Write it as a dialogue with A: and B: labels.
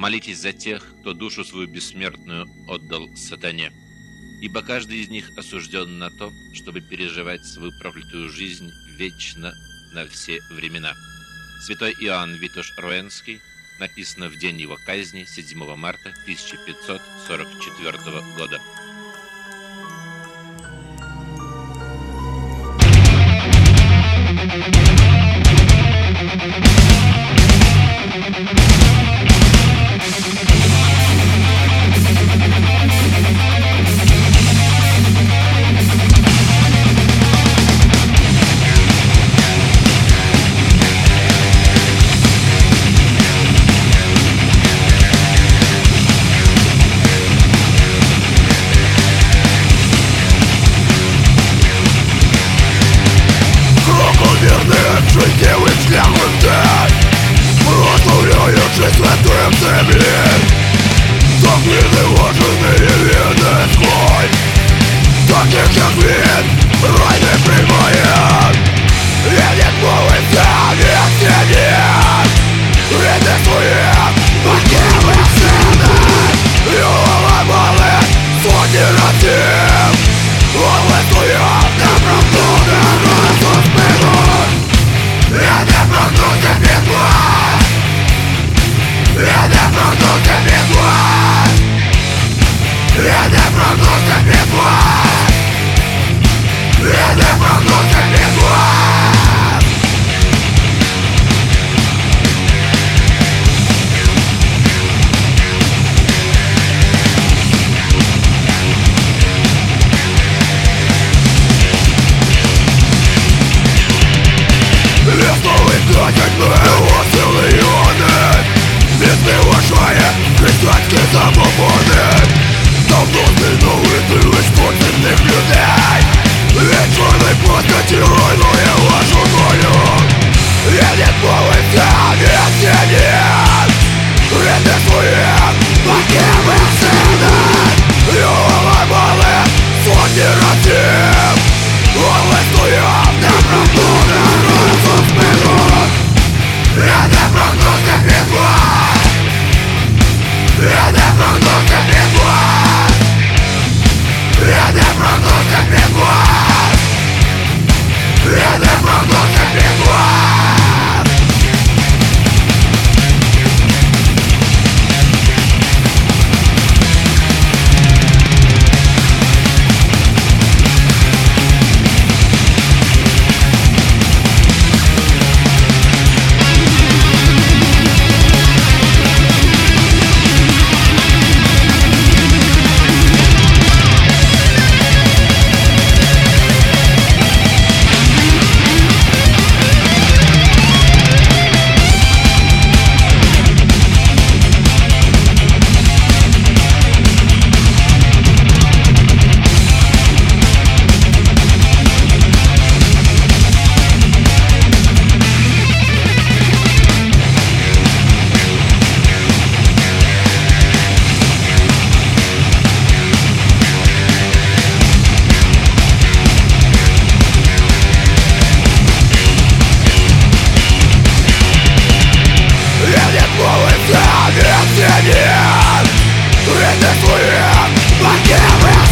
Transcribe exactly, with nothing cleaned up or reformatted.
A: молитесь за тех, кто душу свою бессмертную отдал сатане, ибо каждый из них осужден на то, чтобы переживать свою проклятую жизнь вечно на все времена. Святой Иоанн Витош Руэнский. Написано в день его казни, седьмого марта тысяча пятьсот сорок четвёртого года.
B: Житевым шлямом дать прославляет жизнь святым земли. Доклины важные виды сколь таких как вид райны прямая. Едет молится век тенет виды своих погибых сынов. Его малы сотни разів улетует на правду дорогу спину. Я не прогнуся під вас. Я не прогнуся під вас. Я не прогнуся під вас. Я не прогнуся під вас. Лесовый катять мы острые ионы. Весны вашая христианские забобоны. Давно минулый ты искусственных людей. Ведь черный плоскоти руйнуя вашу долю. Едет молится век тенет виды своих погибых сынов. Его малы сотни разів улетует на правду дорогу спину. Я не прогнуся під вас. Я не прогнуся під вас. Я не прогнуся під вас. Я не прогнуся під вас. Виды своих погибых